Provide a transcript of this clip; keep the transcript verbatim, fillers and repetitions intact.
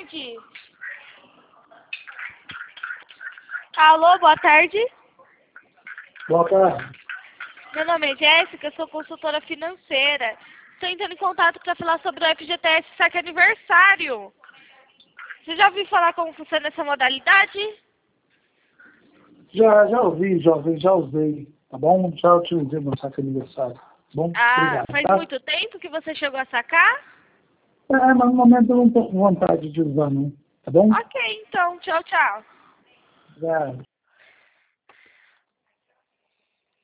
tarde. Alô, boa tarde. Boa tarde. Meu nome é Jéssica, sou consultora financeira. Estou entrando em contato para falar sobre o F G T S Saque Aniversário. Você já ouviu falar como funciona essa modalidade? Já, já ouvi, já ouvi, já usei, tá bom? Já utilizei meu saque aniversário, tá bom? Ah, Obrigado, faz tá? muito tempo que você chegou a sacar? É, mas no momento eu não tô com vontade de usar, não, tá bom? Ok, então. Tchau, tchau. Obrigado.